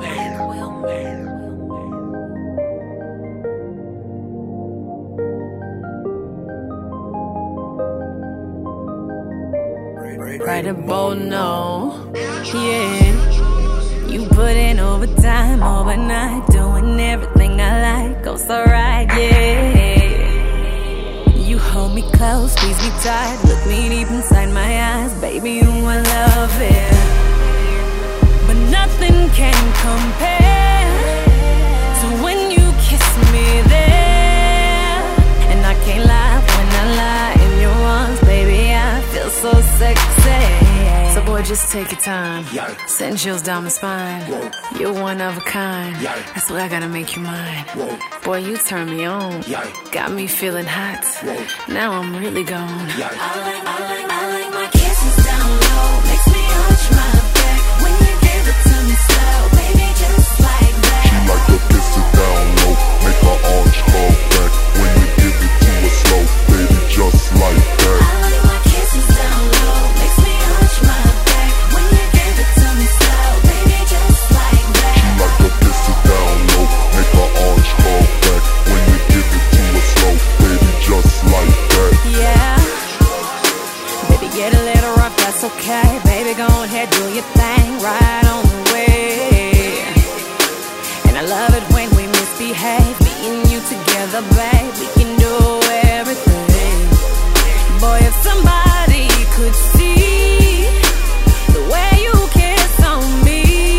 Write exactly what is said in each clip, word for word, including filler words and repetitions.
Right about now, yeah. You put in overtime overnight, doing everything I like. Goes alright, yeah. You hold me close, squeeze me tight, look me deep inside my eyes, baby, you I love it. But nothing can compare to when you kiss me there. And I can't lie when I lie in your arms, baby, I feel so sexy. So boy, just take your time, send chills down my spine. You're one of a kind, that's why I gotta make you mine. Boy, you turn me on, got me feeling hot. Now I'm really gone. I like, I like, I like my kisses down low, makes me arch my back when you give it to me slow, baby, just like that. She like her kisses down low, make her arch her back when you give it to her slow, baby, just like that. I like my kisses down low, makes me arch my back when you give it to me slow, baby, just like that. She like her kisses down low, make her arch her back when you give it to her slow, baby, just like that. Yeah, baby, get a little rough, that's okay. Baby, go ahead, do your thing, right on the way. And I love it when we misbehave, me and you together, babe, we can do everything. Boy, if somebody could see the way you kiss on me,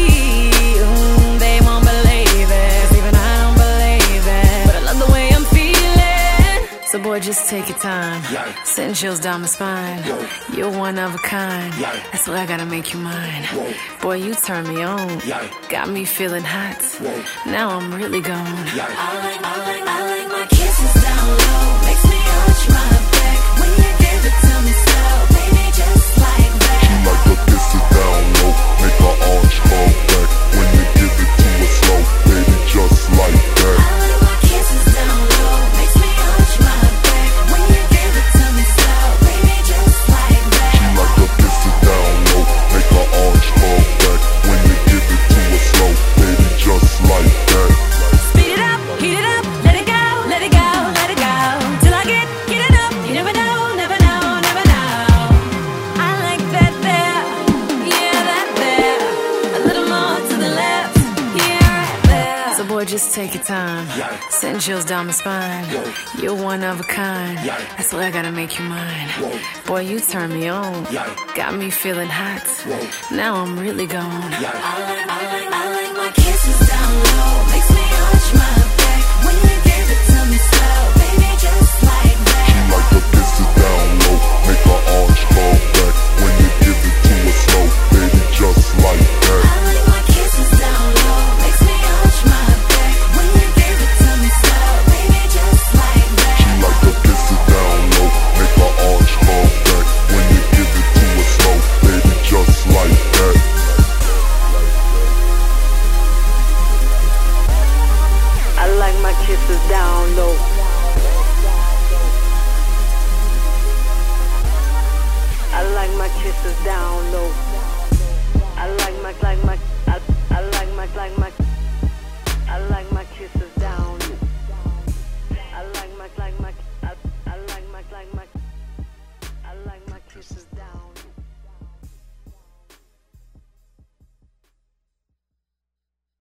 mm, they won't believe it, even I don't believe it, but I love the way I'm feeling. So boy, just take your time, send chills down my spine. You're one of a kind, that's why I gotta make you mine. Boy, you turn me on, got me feeling hot. Now I'm really gone. I like, I like, I like my kisses down low, makes me arch my back when you give it to me slow, baby, just like that. She like her kisses down low, make her arch her back when you give it to her slow, baby, just like that. I like my kisses down low, makes me arch my back when you give it to me slow, baby, just like that. She like her kisses down low, make her arch her back when you give it to her slow, baby, just like that. Speed it up, heat it up, let it go, let it go, let it go, till I get, get it up. You never know, never know, never know. I like that there, yeah, that there, a little more to the left, yeah, right there. So boy, just take your time, send chills down my spine. You're one of a kind, that's why I gotta make you mine. Boy, you turn me on, got me feeling hot. Now I'm really gone. I like, I like, I like my kisses down low, makes me arch my back when you give it to me slow, baby, just like that. She like her kisses down low, make her arch her back when you give it to her slow, baby, just like that. I like my kisses down low, makes me arch my back when you give it to me slow, baby, just like that. She like her kisses down low, make her arch her back when you give it to her slow, baby, just like that. I like my kisses down low. I like my kisses down low.